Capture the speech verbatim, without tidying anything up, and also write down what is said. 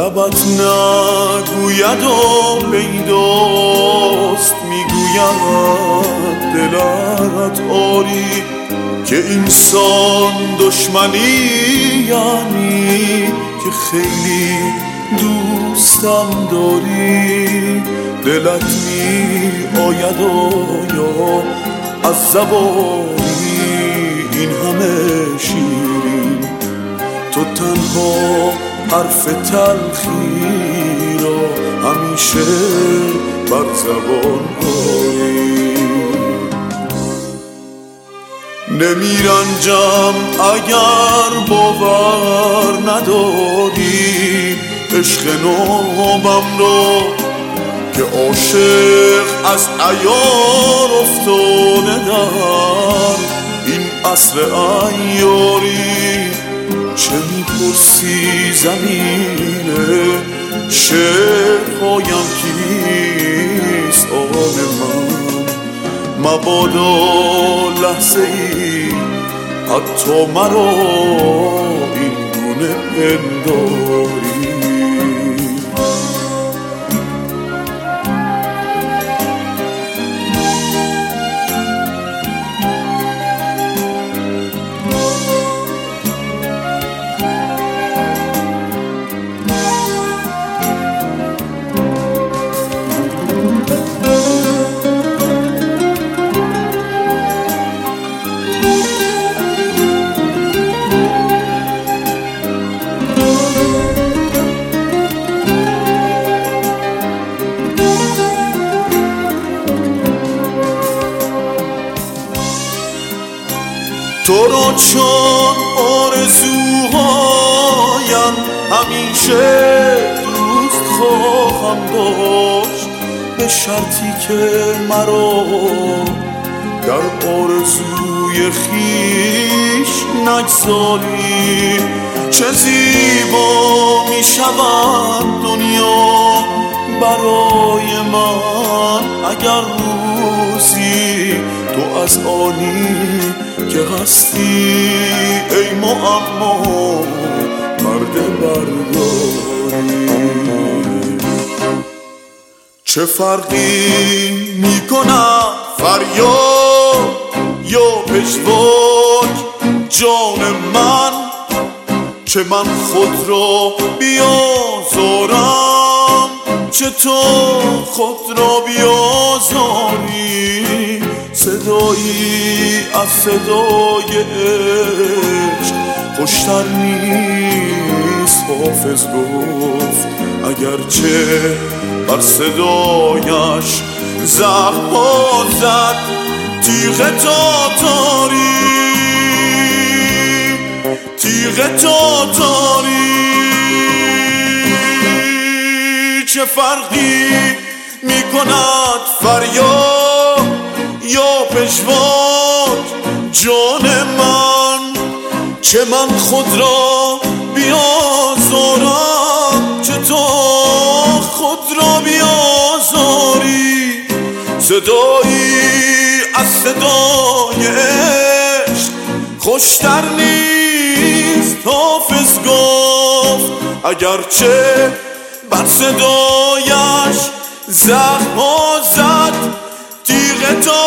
لبت نگوید و پیداست میگوید دلت آری که اینسان دشمنی یعنی که خیلی دوستم داری. دلت می آید و یا از زبانی این همه شیرین، تو تنها حرف تلخی را همیشه بر زبان آری. نمیرنجم اگر باور نداری عشق نوبم رو که عاشق از عیار افتاده در این عصر عیاری. چه میپرسی زمینه شعرهایم کیست آن من؟ مبادا لحظه ای حتی مرا این گونه پنداری. تو را چون آرزوهایم همیشه دوست خواهم داشت، به شرطی که مرا در آرزوی خیش نگذاری. چه زیبا می شود دنیا برای من اگر روزی تو از آنی که هستی ای معما پرده برداری. چه فرقی میکنه فریاد یا پژواک جان من که من خود را بیازارم چه تو خود را بیازاری. صدایی از صدای عشق خوشتر نیست حافظ گفت، اگرچه بر صدایش زخم‌ها زد تیغ تاتاری. تیغ تاتاری چه فرقی میکند فریاد یا پژواک جان من که من خود را بیازارم چه تو خود را بیازاری. صدایی از صدای عشق خوشتر نیست حافظ گفت، اگرچه بر صدایش زخم‌ها زد تیغ تا